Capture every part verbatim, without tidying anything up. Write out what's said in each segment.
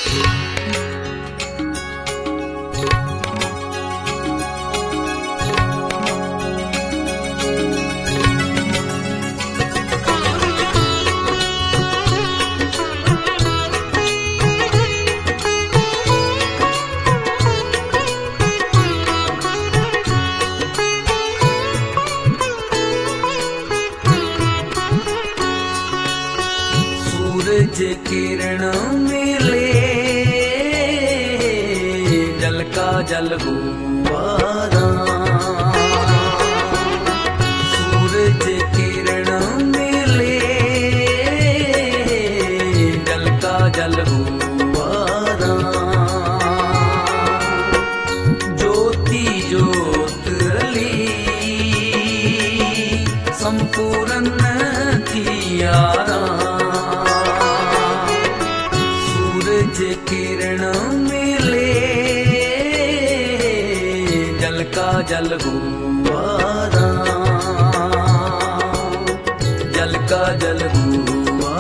सूरज किरण मिले जल का जल हुआ राम। सूरज किरण मिले जल का जल हुआ राम। ज्योति ज्योत अली संपूर्ण थिया किरण मिले जल का जल हुआ राम। जल का जल हुआ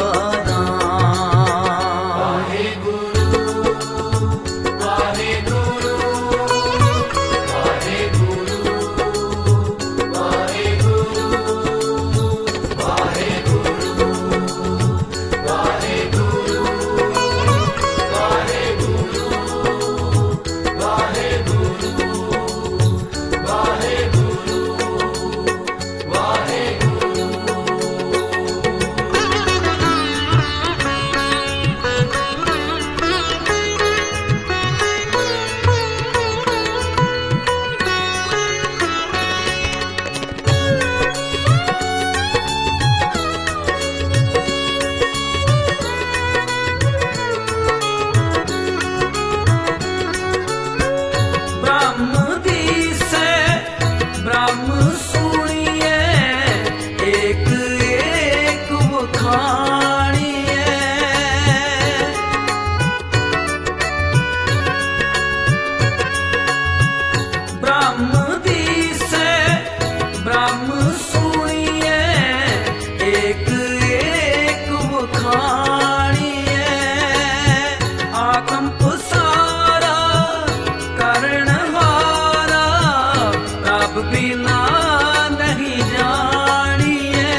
बिना नहीं जानिए।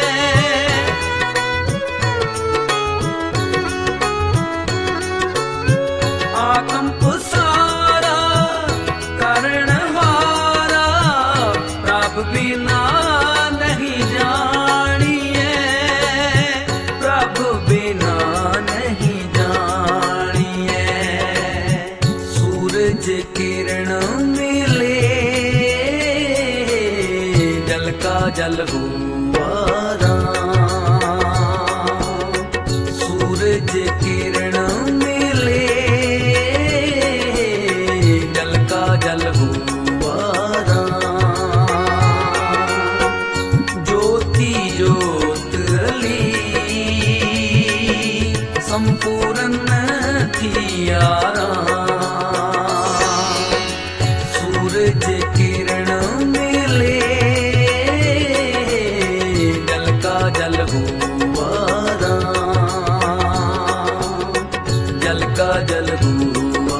आकंप सारा करणहारा प्रभ बिना नहीं जानिए। प्रभु बिना नहीं जानिए। सूरज किरण मिले जल का जल हुआ राम। सूरज किरण मिले जल का जल हुआ राम। ज्योति ज्योत अली संपूर्ण थिया राम। सूरज किरण मिले जल हुआ राम। जल का जल हुआ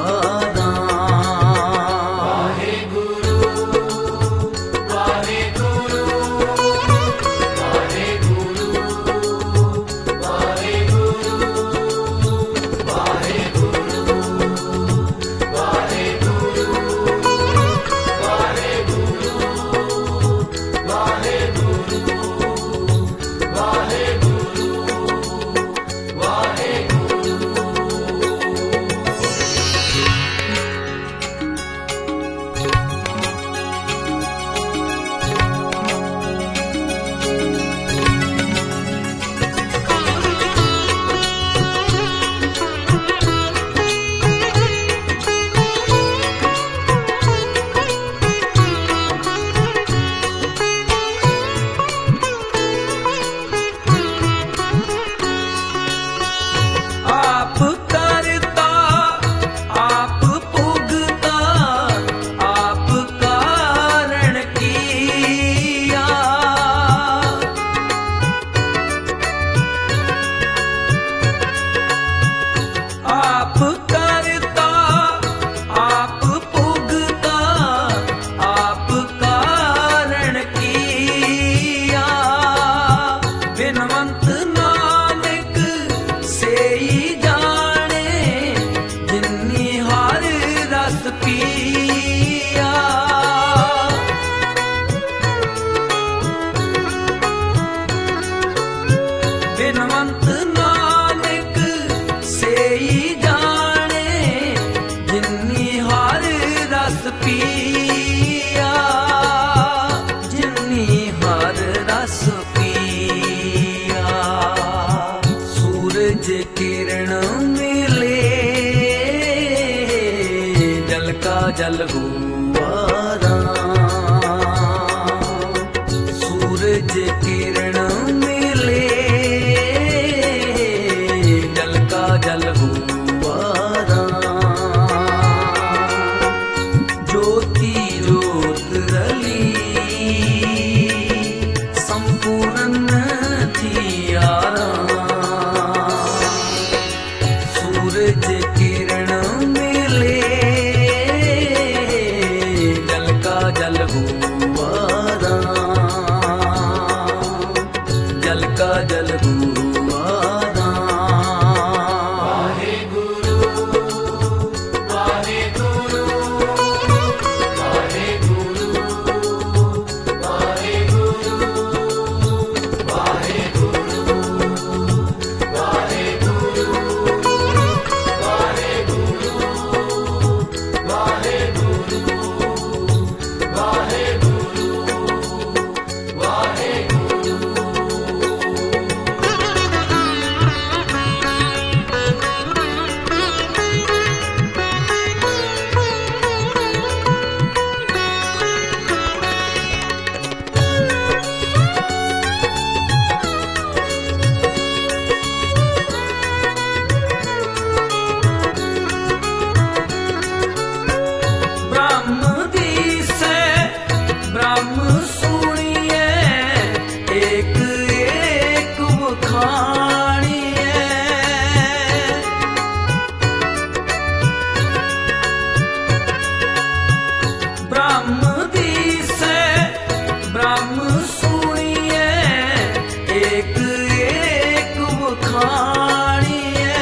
किरण मिले, जल का जल हुआ राम। सूरज किरण मिले, जल का जल हुआ राम। ज्योति ज्योत रली, संपूर्ण थिया राम। सूरज किरण मिले, जल का जल हुआ राम। जल का जल हुआ राम। वाहे गुरु वाहे गुरु वाहे गुरु वाहे गुरु वाहे गुरु वाहे गुरु वाहे गुरु वाहे गुरु वाहे गुरु वाहे गुरु। ब्रह्म दिसे ब्रह्म सुनिए, एक एक बखानिए। ब्रह्म दिसे ब्रह्म सुनिए, एक एक बखानिए।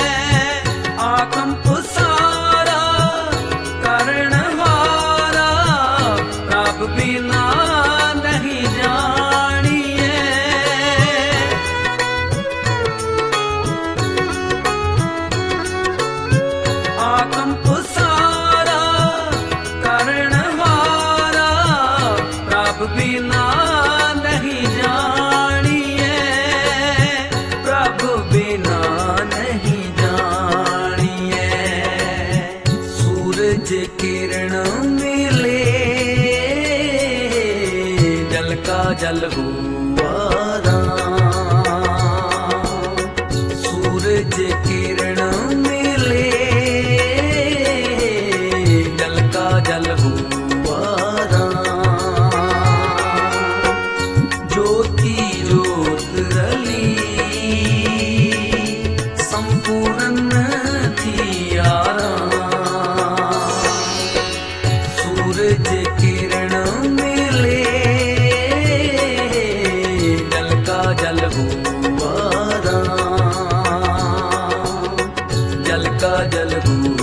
आकंप सारा करण हारा, प्रभ बिना नहीं जानिए। आकंप सारा करण हारा, प्रभ बिना नहीं जानिए। प्रभ बिना नहीं जानिए। सूरज किरण मिले, जल का जल हुआ राम। सूरज किरण मिले, जल का जल हुआ राम। ज्योति ज्योत रली, संपूर्ण थिया राम। सूरज किरण मिले, जल का जल हुआ राम। जल का जल हुआ